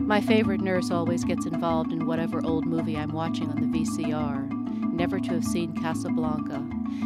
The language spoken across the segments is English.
My favorite nurse always gets involved in whatever old movie I'm watching on the VCR. Never to have seen Casablanca.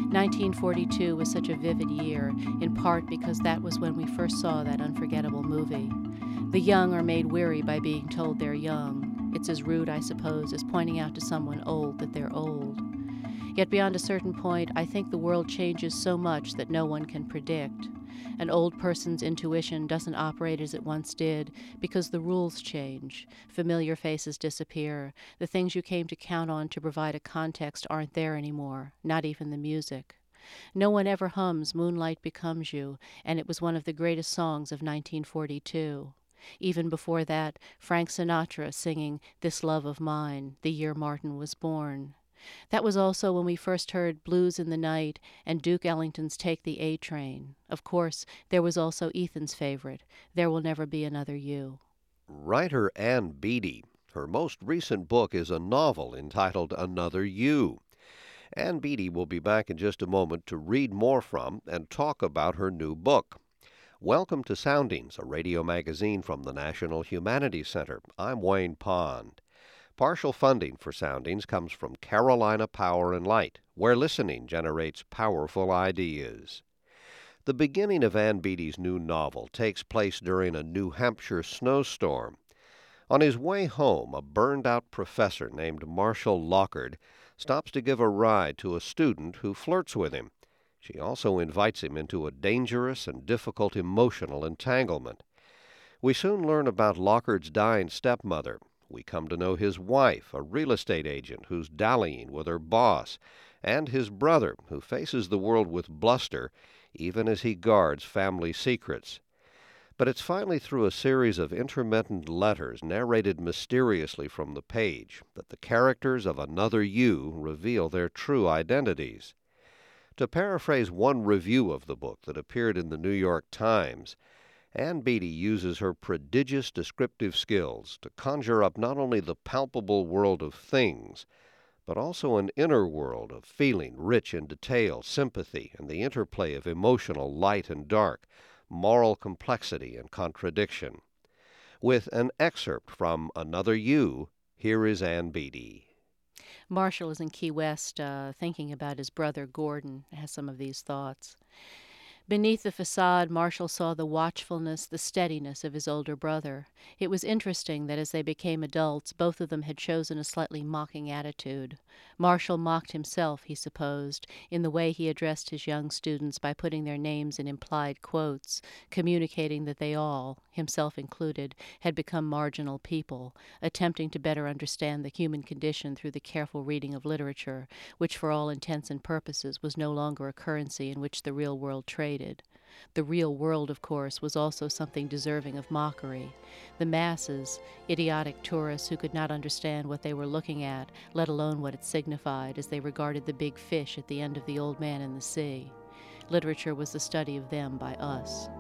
1942 was such a vivid year, in part because that was when we first saw that unforgettable movie. The young are made weary by being told they're young. It's as rude, I suppose, as pointing out to someone old that they're old. Yet beyond a certain point, I think the world changes so much that no one can predict. An old person's intuition doesn't operate as it once did because the rules change. Familiar faces disappear. The things you came to count on to provide a context aren't there anymore, not even the music. No one ever hums Moonlight Becomes You, and it was one of the greatest songs of 1942. Even before that, Frank Sinatra singing This Love of Mine, the year Martin was born. That was also when we first heard Blues in the Night and Duke Ellington's Take the A Train. Of course, there was also Ethan's favorite, There Will Never Be Another You. Writer Ann Beattie. Her most recent book is a novel entitled Another You. Ann Beattie will be back in just a moment to read more from and talk about her new book. Welcome to Soundings, a radio magazine from the National Humanities Center. I'm Wayne Pond. Partial funding for Soundings comes from Carolina Power and Light, where listening generates powerful ideas. The beginning of Ann Beattie's new novel takes place during a New Hampshire snowstorm. On his way home, a burned-out professor named Marshall Lockard stops to give a ride to a student who flirts with him. She also invites him into a dangerous and difficult emotional entanglement. We soon learn about Lockard's dying stepmother. We come to know his wife, a real estate agent who's dallying with her boss, and his brother, who faces the world with bluster, even as he guards family secrets. But it's finally through a series of intermittent letters narrated mysteriously from the page that the characters of Another You reveal their true identities. To paraphrase one review of the book that appeared in the New York Times, Ann Beattie uses her prodigious descriptive skills to conjure up not only the palpable world of things, but also an inner world of feeling rich in detail, sympathy, and the interplay of emotional light and dark, moral complexity and contradiction. With an excerpt from Another You, here is Ann Beattie. Marshall is in Key West thinking about his brother Gordon, has some of these thoughts. Beneath the facade, Marshall saw the watchfulness, the steadiness of his older brother. It was interesting that as they became adults, both of them had chosen a slightly mocking attitude. Marshall mocked himself, he supposed, in the way he addressed his young students by putting their names in implied quotes, communicating that they all, himself included, had become marginal people, attempting to better understand the human condition through the careful reading of literature, which for all intents and purposes was no longer a currency in which the real world traded. The real world, of course, was also something deserving of mockery. The masses, idiotic tourists who could not understand what they were looking at, let alone what it signified, as they regarded the big fish at the end of the Old Man in the Sea. Literature was the study of them by us.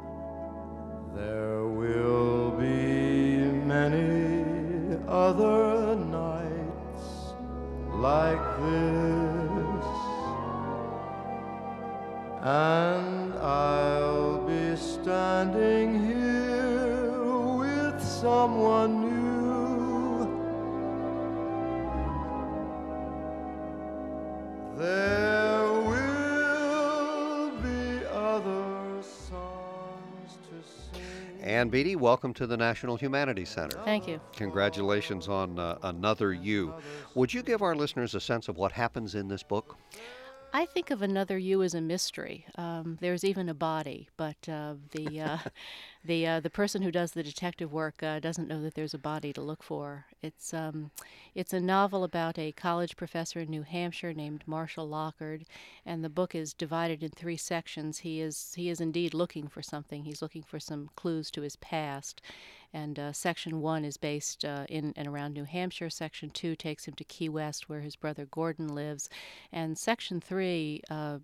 There will be many other nights like this, and I'll be standing here with someone new. There will be other songs to sing. Ann Beattie, welcome to the National Humanities Center. Thank you. Congratulations on Another You. Would you give our listeners a sense of what happens in this book? I think of Another You as a mystery. There's even a body, but the person who does the detective work doesn't know that there's a body to look for. It's a novel about a college professor in New Hampshire named Marshall Lockard, and the book is divided in 3 sections. He is indeed looking for something. He's looking for some clues to his past. And Section 1 is based in and around New Hampshire. Section 2 takes him to Key West, where his brother Gordon lives. And Section 3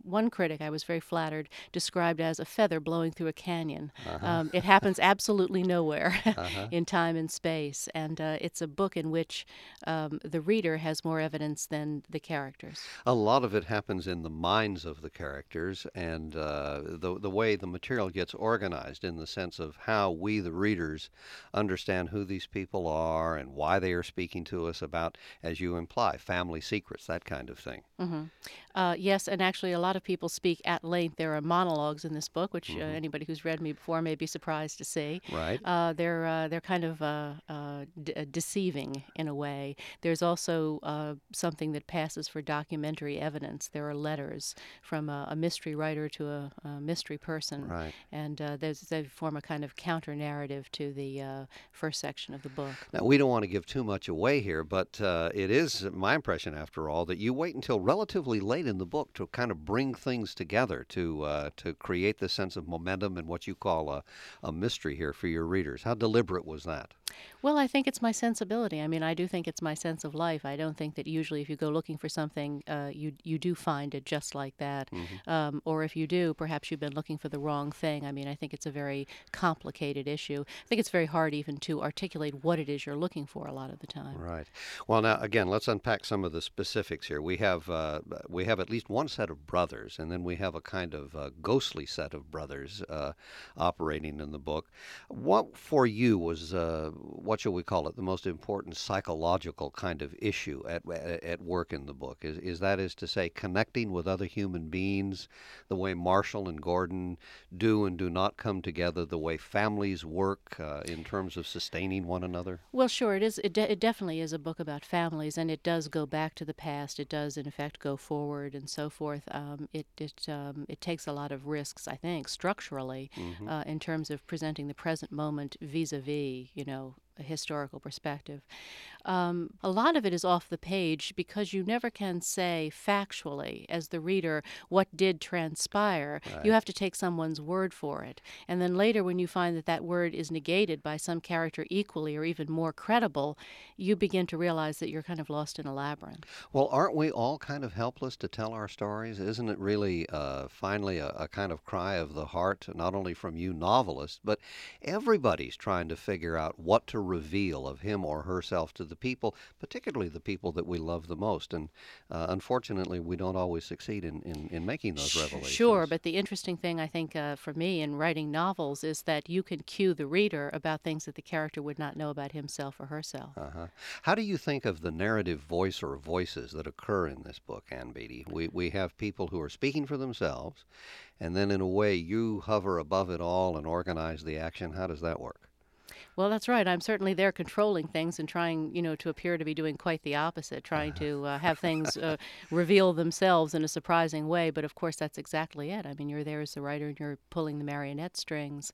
one critic I was very flattered described as a feather blowing through a canyon. It happens absolutely nowhere in time and space, and it's a book in which the reader has more evidence than the characters. A lot of it happens in the minds of the characters, and the way the material gets organized in the sense of how we, the readers, understand who these people are and why they are speaking to us about, as you imply, family secrets, that kind of thing. Yes, and actually a lot of people speak at length. There are monologues in this book, which anybody who's read me before may be surprised to see. Right. They're kind of deceiving in a way. There's also something that passes for documentary evidence. There are letters from a mystery writer to a mystery person, Right. and they form a kind of counter-narrative to the first section of the book. Now, we don't want to give too much away here, but it is my impression, after all, that you wait until relatively late in the book to kind of bring things together to create this sense of momentum and what you call a mystery here for your readers. How deliberate was that? Well, I think it's my sensibility. I mean, I do think it's my sense of life. I don't think that usually if you go looking for something, you do find it just like that. Or if you do, perhaps you've been looking for the wrong thing. I mean, I think it's a very complicated issue. I think it's very hard even to articulate what it is you're looking for a lot of the time. Right. Well, now, again, let's unpack some of the specifics here. We have at least one set of brothers, and then we have a kind of ghostly set of brothers operating in the book. What for you was what shall we call it, the most important psychological kind of issue at work in the book? Is to say, connecting with other human beings, the way Marshall and Gordon do and do not come together, the way families work in terms of sustaining one another? Well, sure, it is. It definitely is a book about families, and it does go back to the past. It does, in effect, go forward and so forth. It takes a lot of risks, I think, structurally, in terms of presenting the present moment vis-a-vis, a historical perspective. A lot of it is off the page because you never can say factually, as the reader, what did transpire. Right. You have to take someone's word for it. And then later, when you find that that word is negated by some character equally or even more credible, you begin to realize that you're kind of lost in a labyrinth. Well, aren't we all kind of helpless to tell our stories? Isn't it really finally a kind of cry of the heart, not only from you novelists, but everybody's trying to figure out what to reveal of him or herself to the people, particularly the people that we love the most. And unfortunately, we don't always succeed in making those revelations. Sure, but the interesting thing, I think, for me in writing novels is that you can cue the reader about things that the character would not know about himself or herself. How do you think of the narrative voice or voices that occur in this book, Ann Beattie? We have people who are speaking for themselves, and then in a way you hover above it all and organize the action. How does that work? Well, that's right. I'm certainly there controlling things and trying, to appear to be doing quite the opposite, trying to have things reveal themselves in a surprising way. But of course, that's exactly it. I mean, you're there as the writer and you're pulling the marionette strings.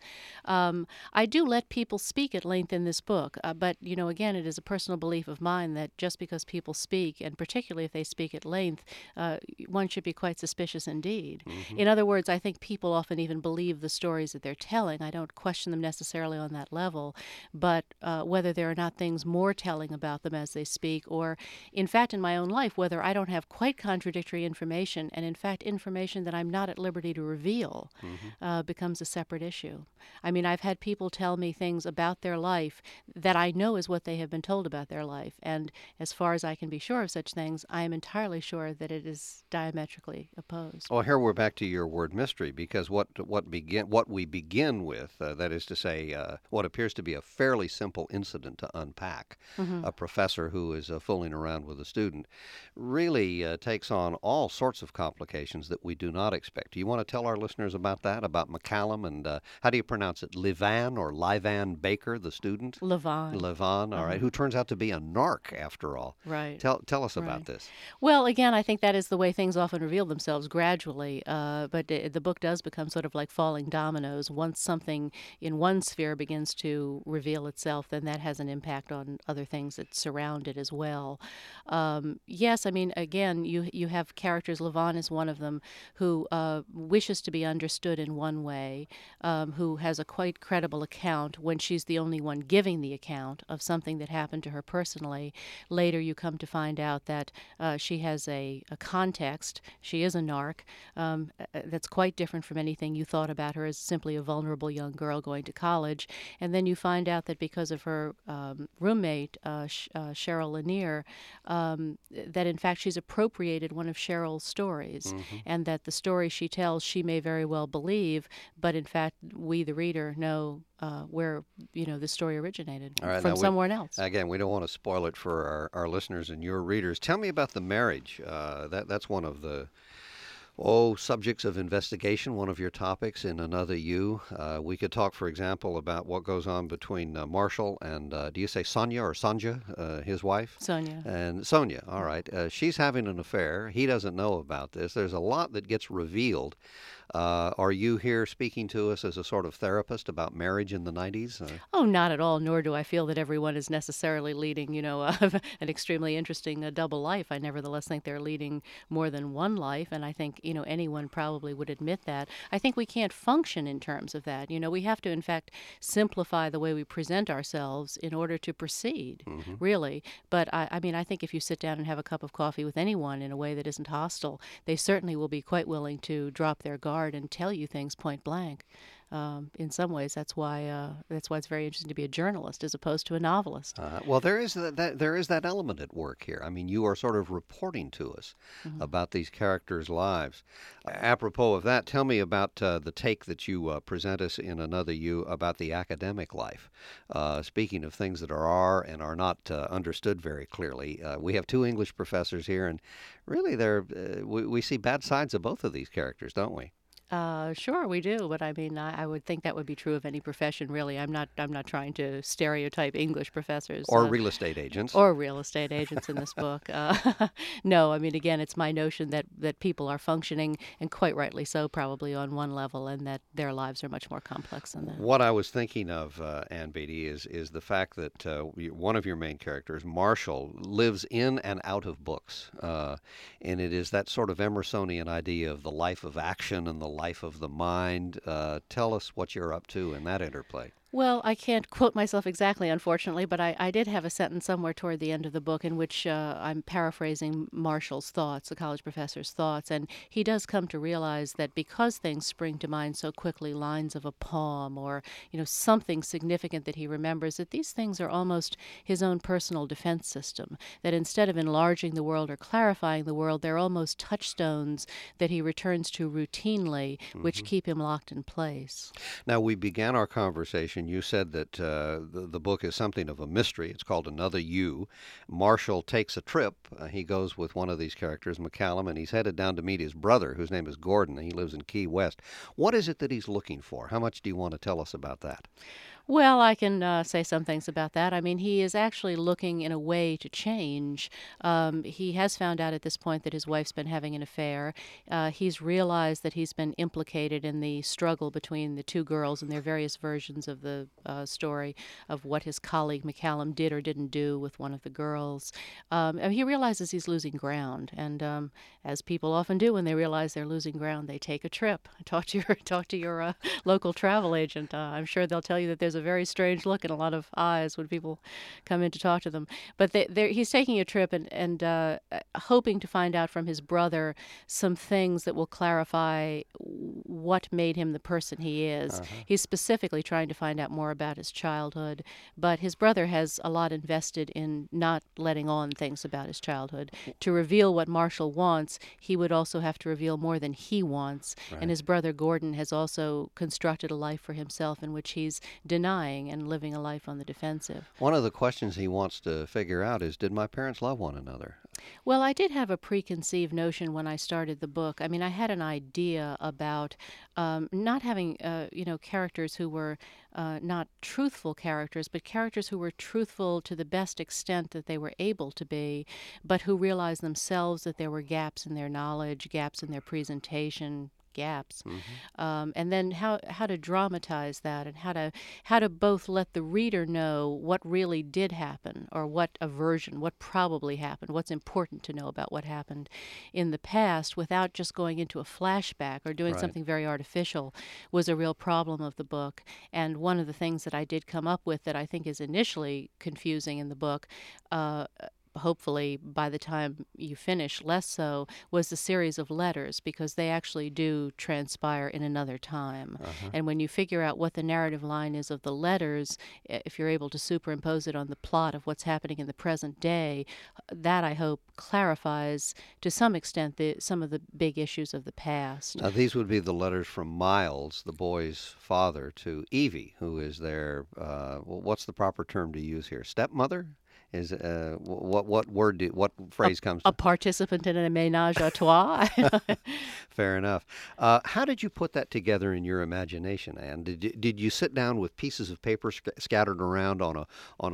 I do let people speak at length in this book. But, again, it is a personal belief of mine that just because people speak, and particularly if they speak at length, one should be quite suspicious indeed. In other words, I think people often even believe the stories that they're telling. I don't question them necessarily on that level. But whether there are not things more telling about them as they speak, or in fact in my own life, whether I don't have quite contradictory information, and in fact information that I'm not at liberty to reveal becomes a separate issue. I mean, I've had people tell me things about their life that I know is what they have been told about their life, and as far as I can be sure of such things, I am entirely sure that it is diametrically opposed. Well, here we're back to your word mystery, because what we begin with, that is to say, what appears to be a fairly simple incident to unpack. A professor who is fooling around with a student really takes on all sorts of complications that we do not expect. Do you want to tell our listeners about that, about McCallum, and how do you pronounce it, Livan or Livan Baker, the student? Livan, all right, who turns out to be a narc after all. Right. Tell us about this. Well, again, I think that is the way things often reveal themselves gradually, but the book does become sort of like falling dominoes. Once something in one sphere begins to to reveal itself, then that has an impact on other things that surround it as well. Yes, I mean, again, you have characters. Levon is one of them, who wishes to be understood in one way, who has a quite credible account when she's the only one giving the account of something that happened to her personally. Later, you come to find out that she has a context. She is a narc that's quite different from anything you thought about her as simply a vulnerable young girl going to college. And then you find out that because of her roommate, Cheryl Lanier, that in fact she's appropriated one of Cheryl's stories, and that the story she tells she may very well believe, but in fact we, the reader, know where the story originated from somewhere else. Again, we don't want to spoil it for our listeners and your readers. Tell me about the marriage. That's one of the subjects of investigation, one of your topics in Another You. We could talk, for example, about what goes on between Marshall and, do you say Sonia or Sanja, his wife? Sonia. And Sonia, all right. She's having an affair. He doesn't know about this. There's a lot that gets revealed. Are you here speaking to us as a sort of therapist about marriage in the 90s? Oh, not at all, nor do I feel that everyone is necessarily leading, an extremely interesting double life. I nevertheless think they're leading more than one life, and I think, anyone probably would admit that. I think we can't function in terms of that. We have to, in fact, simplify the way we present ourselves in order to proceed, really. But, I mean, I think if you sit down and have a cup of coffee with anyone in a way that isn't hostile, they certainly will be quite willing to drop their guard and tell you things point blank. In some ways, that's why it's very interesting to be a journalist as opposed to a novelist. Well, there is that element at work here. I mean, you are sort of reporting to us about these characters' lives. Apropos of that, tell me about the take that you present us in Another You about the academic life. Speaking of things that are and are not understood very clearly, we have two English professors here, and really, we see bad sides of both of these characters, don't we? Sure, we do, but I mean, I would think that would be true of any profession, really. I'm not trying to stereotype English professors or real estate agents in this book. No, I mean, again, it's my notion that people are functioning, and quite rightly so, probably on one level, and that their lives are much more complex than that. What I was thinking of, Ann Beattie, is the fact that one of your main characters, Marshall, lives in and out of books, and it is that sort of Emersonian idea of the life of action and the life of the mind. Tell us what you're up to in that interplay. Well, I can't quote myself exactly, unfortunately, but I did have a sentence somewhere toward the end of the book in which I'm paraphrasing Marshall's thoughts, the college professor's thoughts, and he does come to realize that because things spring to mind so quickly, lines of a poem or, something significant that he remembers, that these things are almost his own personal defense system, that instead of enlarging the world or clarifying the world, they're almost touchstones that he returns to routinely, which keep him locked in place. Now, we began our conversation. You said that the book is something of a mystery. It's called Another You. Marshall takes a trip. He goes with one of these characters, McCallum, and he's headed down to meet his brother, whose name is Gordon. He lives in Key West. What is it that he's looking for? How much do you want to tell us about that? Well, I can say some things about that. I mean, he is actually looking in a way to change. He has found out at this point that his wife's been having an affair. He's realized that he's been implicated in the struggle between the two girls and their various versions of the story of what his colleague McCallum did or didn't do with one of the girls. He realizes he's losing ground, and as people often do when they realize they're losing ground, they take a trip. Talk to your local travel agent. I'm sure they'll tell you that there's a very strange look in a lot of eyes when people come in to talk to them. But he's taking a trip and hoping to find out from his brother some things that will clarify what made him the person he is. He's specifically trying to find out more about his childhood, but his brother has a lot invested in not letting on things about his childhood. To reveal what Marshall wants, he would also have to reveal more than he wants. Right. And his brother Gordon has also constructed a life for himself in which he's denying and living a life on the defensive. One of the questions he wants to figure out is, did my parents love one another? Well, I did have a preconceived notion when I started the book. I mean, I had an idea about not having, characters who were not truthful characters, but characters who were truthful to the best extent that they were able to be, but who realized themselves that there were gaps in their knowledge, gaps in their presentation, gaps, and then how to dramatize that, and how to both let the reader know what really did happen, or what probably happened, what's important to know about what happened in the past, without just going into a flashback or doing Right. something very artificial, was a real problem of the book. And one of the things that I did come up with that I think is initially confusing in the book, hopefully by the time you finish less so, was the series of letters, because they actually do transpire in another time. And when you figure out what the narrative line is of the letters, if you're able to superimpose it on the plot of what's happening in the present day, that I hope clarifies to some extent some of the big issues of the past. Now, these would be the letters from Miles, the boy's father, to Evie, who is their, what's the proper term to use here? Stepmother? Is what phrase comes to a participant in a ménage à trois? Fair enough. How did you put that together in your imagination, Anne? Did you sit down with pieces of paper scattered around on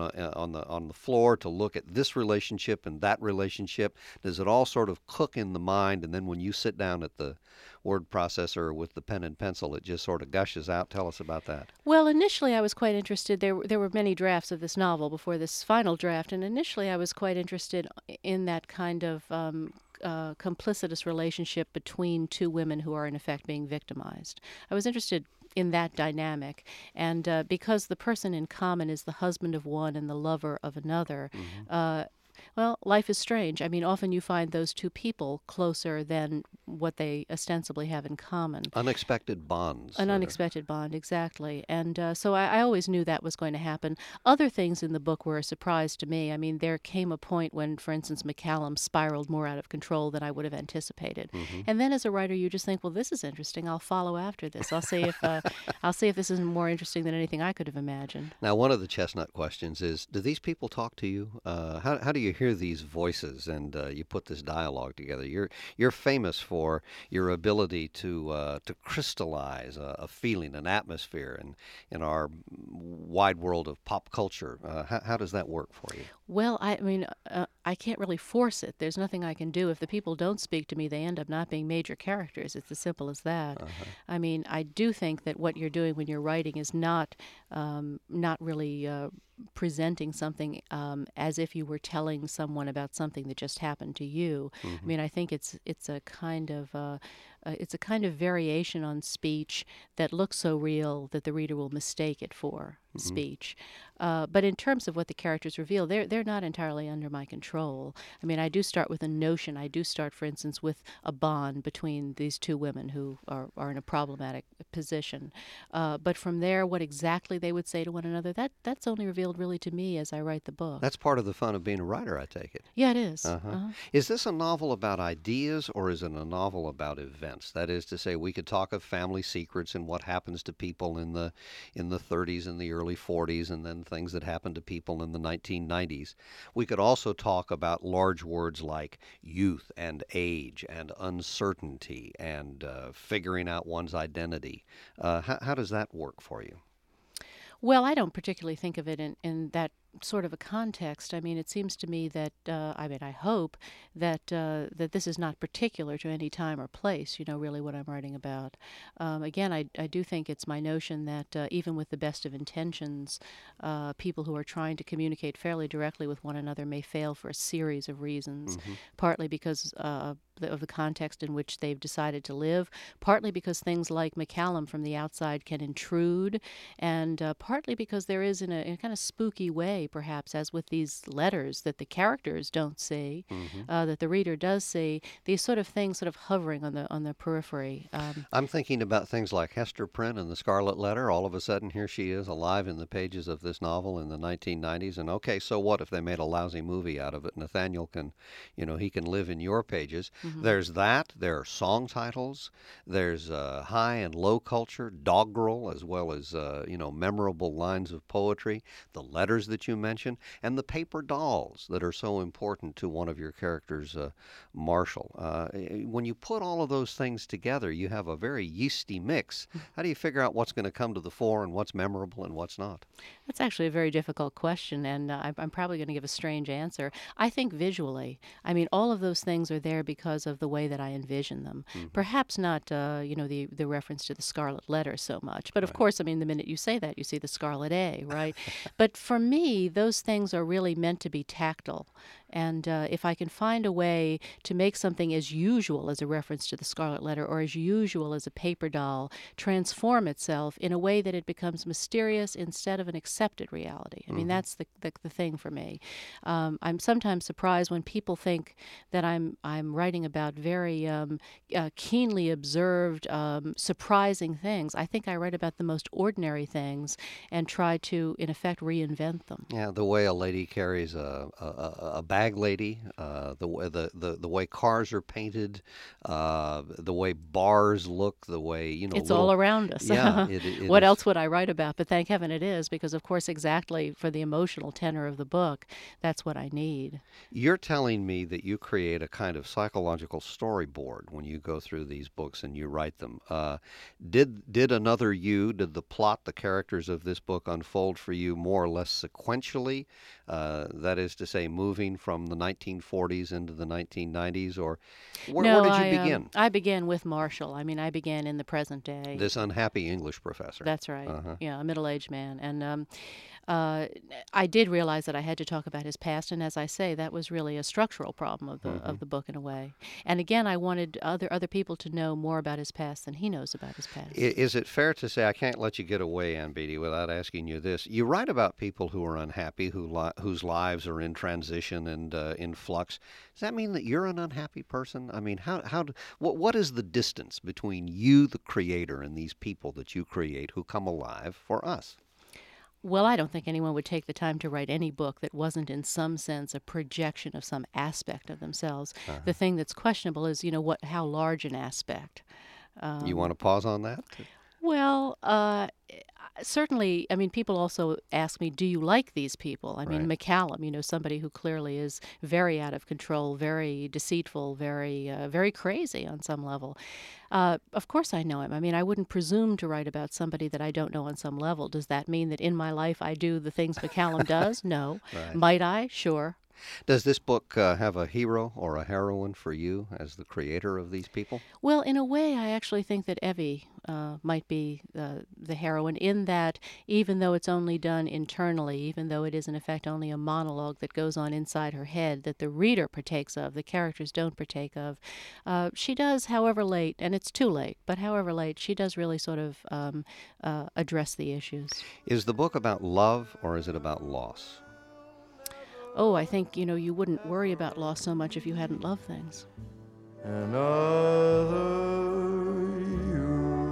the floor to look at this relationship and that relationship? Does it all sort of cook in the mind, and then when you sit down at the word processor with the pen and pencil, it just sort of gushes out? Tell us about that. Well, initially I was quite interested. There were many drafts of this novel before this final draft, and initially I was quite interested in that kind of complicitous relationship between two women who are in effect being victimized. I was interested in that dynamic, and because the person in common is the husband of one and the lover of another, well, life is strange. I mean, often you find those two people closer than what they ostensibly have in common. Unexpected bonds. An unexpected bond, exactly. And so I always knew that was going to happen. Other things in the book were a surprise to me. I mean, there came a point when, for instance, McCallum spiraled more out of control than I would have anticipated. And then as a writer, you just think, well, this is interesting. I'll follow after this. I'll see if this is more interesting than anything I could have imagined. Now, one of the chestnut questions is, do these people talk to you? How do you hear these voices and you put this dialogue together? You're famous for your ability to crystallize a feeling, an atmosphere, in our wide world of pop culture. How does that work for you? Well, I mean, I can't really force it. There's nothing I can do. If the people don't speak to me, they end up not being major characters. It's as simple as that. I mean, I do think that what you're doing when you're writing is not really presenting something as if you were telling someone about something that just happened to you. I mean, I think it's a kind of variation on speech that looks so real that the reader will mistake it for speech. But in terms of what the characters reveal, they're not entirely under my control. I mean, I do start with a notion. I do start, for instance, with a bond between these two women who are in a problematic position. But from there, what exactly they would say to one another, that's only revealed really to me as I write the book. That's part of the fun of being a writer, I take it. Yeah, it is. Is this a novel about ideas, or is it a novel about events? That is to say, we could talk of family secrets and what happens to people in the 30s and the early 40s, and then things that happened to people in the 1990s. We could also talk about large words like youth and age and uncertainty and figuring out one's identity. How does that work for you? Well, I don't particularly think of it in that sort of a context. I mean, it seems to me that, I hope that this is not particular to any time or place, really what I'm writing about. Again, I do think it's my notion that even with the best of intentions, people who are trying to communicate fairly directly with one another may fail for a series of reasons, partly because of the context in which they've decided to live, partly because things like McCallum from the outside can intrude, and partly because there is, in a kind of spooky way, perhaps, as with these letters that the characters don't see, that the reader does see, these sort of things sort of hovering on the periphery. I'm thinking about things like Hester Prynne and the Scarlet Letter. All of a sudden, here she is alive in the pages of this novel in the 1990s. And okay, so what if they made a lousy movie out of it? Nathaniel can, he can live in your pages. There's that. There are song titles. There's high and low culture, doggerel, as well as, memorable lines of poetry, the letters that you you mentioned, and the paper dolls that are so important to one of your characters, Marshall. When you put all of those things together, you have a very yeasty mix. How do you figure out what's going to come to the fore and what's memorable and what's not? That's actually a very difficult question, and I'm probably going to give a strange answer. I think visually. I mean, all of those things are there because of the way that I envision them. Perhaps not, the reference to the Scarlet Letter so much. But of course, I mean, the minute you say that, you see the Scarlet A, right? But for me, those things are really meant to be tactile. And if I can find a way to make something as usual as a reference to the Scarlet Letter or as usual as a paper doll transform itself in a way that it becomes mysterious instead of an accepted reality. I mean, that's the thing for me. I'm sometimes surprised when people think that I'm writing about very keenly observed, surprising things. I think I write about the most ordinary things and try to, in effect, reinvent them. Yeah, the way a lady carries a bag lady, the way cars are painted, the way bars look, the way It's all around us. Yeah, What else would I write about? But thank heaven it is, because of course, exactly for the emotional tenor of the book, that's what I need. You're telling me that you create a kind of psychological storyboard when you go through these books and you write them. Did Another You, did the plot, the characters of this book unfold for you more or less sequentially? That is to say, moving from the 1940s into the 1990s, or where did you begin? I began with Marshall. I mean, I began in the present day. This unhappy English professor. That's right. Yeah, a middle-aged man. And I did realize that I had to talk about his past, and as I say, that was really a structural problem of the book in a way. And again, I wanted other people to know more about his past than he knows about his past. Is it fair to say, I can't let you get away, Ann Beattie, without asking you this. You write about people who are unhappy, whose lives are in transition and in flux. Does that mean that you're an unhappy person? I mean, what is the distance between you, the creator, and these people that you create who come alive for us? Well, I don't think anyone would take the time to write any book that wasn't in some sense a projection of some aspect of themselves. The thing that's questionable is, how large an aspect. You want to pause on that? Well, certainly, I mean, people also ask me, do you like these people? I mean, McCallum, somebody who clearly is very out of control, very deceitful, very crazy on some level. Of course I know him. I mean, I wouldn't presume to write about somebody that I don't know on some level. Does that mean that in my life I do the things McCallum does? No. Might I? Sure. Does this book have a hero or a heroine for you as the creator of these people? Well, in a way, I actually think that Evie might be the heroine, in that even though it's only done internally, even though it is in effect only a monologue that goes on inside her head that the reader partakes of, the characters don't partake of, she does, however late, and it's too late, but however late, she does really sort of address the issues. Is the book about love or is it about loss? Oh, I think, you wouldn't worry about loss so much if you hadn't loved things. Another you.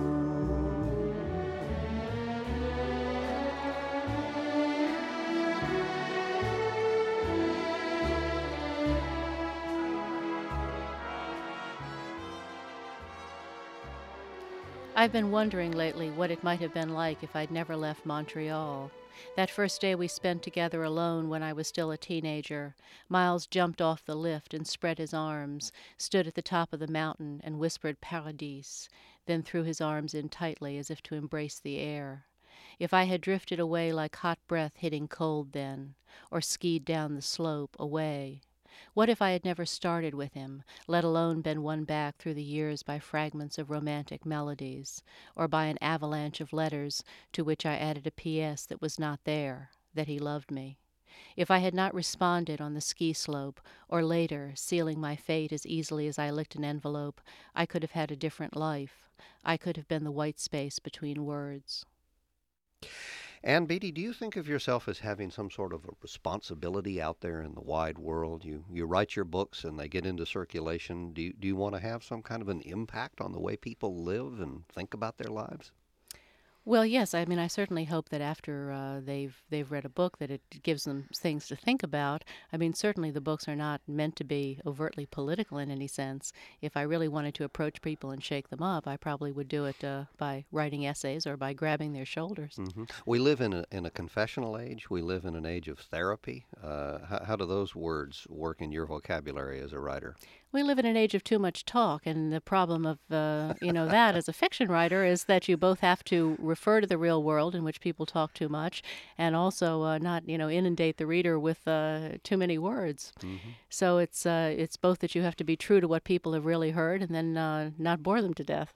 I've been wondering lately what it might have been like if I'd never left Montreal. That first day we spent together alone when I was still a teenager, Miles jumped off the lift and spread his arms, stood at the top of the mountain and whispered Paradis, then threw his arms in tightly as if to embrace the air. If I had drifted away like hot breath hitting cold then, or skied down the slope away, what if I had never started with him, let alone been won back through the years by fragments of romantic melodies, or by an avalanche of letters to which I added a P.S. that was not there, that he loved me? If I had not responded on the ski slope, or later, sealing my fate as easily as I licked an envelope, I could have had a different life. I could have been the white space between words. Ann Beattie, do you think of yourself as having some sort of a responsibility out there in the wide world? You write your books and they get into circulation. Do you want to have some kind of an impact on the way people live and think about their lives? Well, yes. I mean, I certainly hope that after they've read a book, that it gives them things to think about. I mean, certainly the books are not meant to be overtly political in any sense. If I really wanted to approach people and shake them up, I probably would do it by writing essays or by grabbing their shoulders. We live in a confessional age. We live in an age of therapy. How do those words work in your vocabulary as a writer? We live in an age of too much talk, and the problem of that as a fiction writer is that you both have to refer to the real world in which people talk too much, and also not inundate the reader with too many words. So it's both that you have to be true to what people have really heard, and then not bore them to death.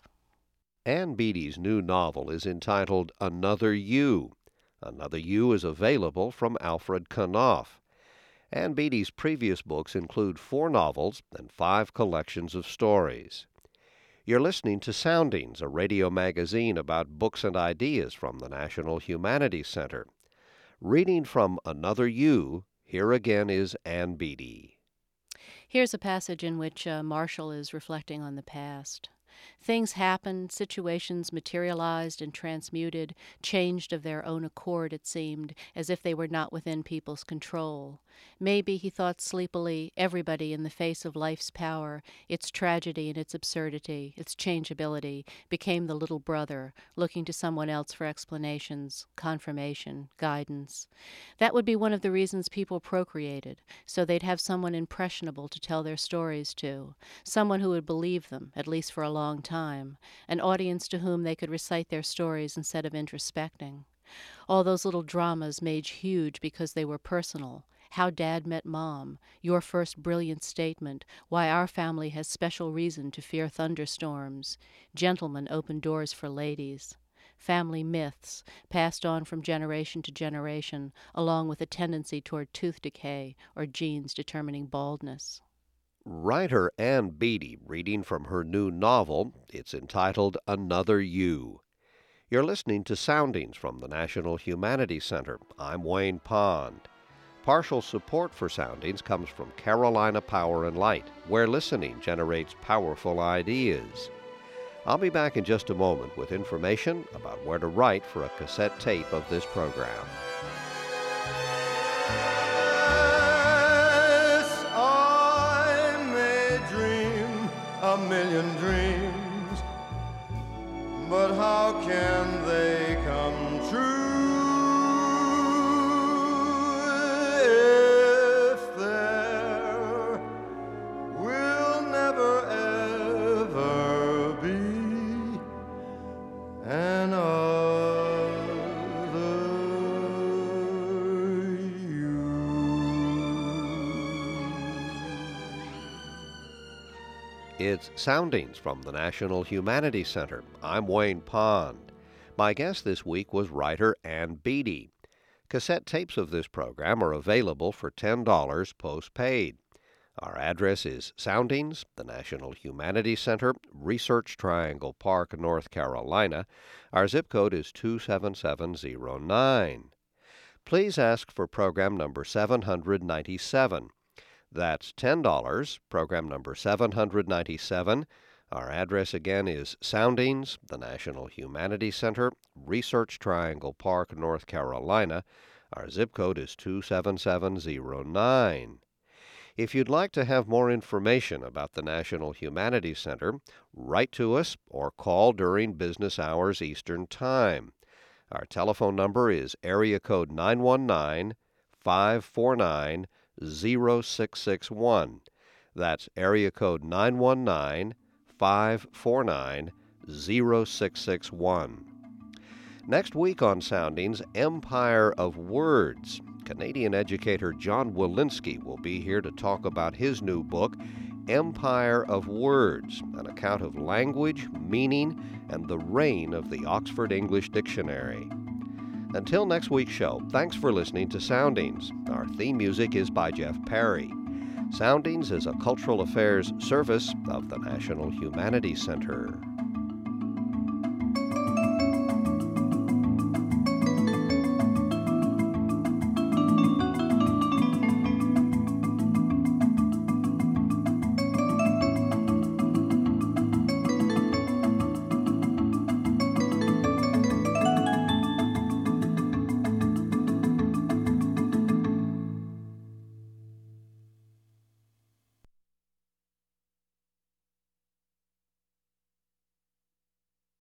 Ann Beattie's new novel is entitled Another You. Another You is available from Alfred Knopf. Ann Beattie's previous books include 4 novels and 5 collections of stories. You're listening to Soundings, a radio magazine about books and ideas from the National Humanities Center. Reading from Another You, here again is Ann Beattie. Here's a passage in which Marshall is reflecting on the past. Things happened, situations materialized and transmuted, changed of their own accord, it seemed, as if they were not within people's control. Maybe, he thought sleepily, everybody in the face of life's power, its tragedy and its absurdity, its changeability, became the little brother, looking to someone else for explanations, confirmation, guidance. That would be one of the reasons people procreated, so they'd have someone impressionable to tell their stories to, someone who would believe them, at least for a long time, an audience to whom they could recite their stories instead of introspecting. All those little dramas made huge because they were personal. How Dad Met Mom, your first brilliant statement, why our family has special reason to fear thunderstorms, gentlemen open doors for ladies, family myths passed on from generation to generation, along with a tendency toward tooth decay or genes determining baldness. Writer Ann Beattie reading from her new novel. It's entitled Another You. You're listening to Soundings from the National Humanities Center. I'm Wayne Pond. Partial support for Soundings comes from Carolina Power and Light, where listening generates powerful ideas. I'll be back in just a moment with information about where to write for a cassette tape of this program. Yes, I may dream a million dreams, but how can they come true if there will never ever be another you? It's Soundings from the National Humanities Center. I'm Wayne Pond. My guest this week was writer Ann Beattie. Cassette tapes of this program are available for $10 postpaid. Our address is Soundings, the National Humanities Center, Research Triangle Park, North Carolina. Our zip code is 27709. Please ask for program number 797. That's $10, program number 797. Our address again is Soundings, the National Humanities Center, Research Triangle Park, North Carolina. Our zip code is 27709. If you'd like to have more information about the National Humanities Center, write to us or call during business hours Eastern Time. Our telephone number is area code 919-549-0661. That's area code 919-549-0661. Next week on Soundings, Empire of Words. Canadian educator John Walensky will be here to talk about his new book, Empire of Words, an account of language, meaning, and the reign of the Oxford English Dictionary. Until next week's show, thanks for listening to Soundings. Our theme music is by Jeff Perry. Soundings is a cultural affairs service of the National Humanities Center.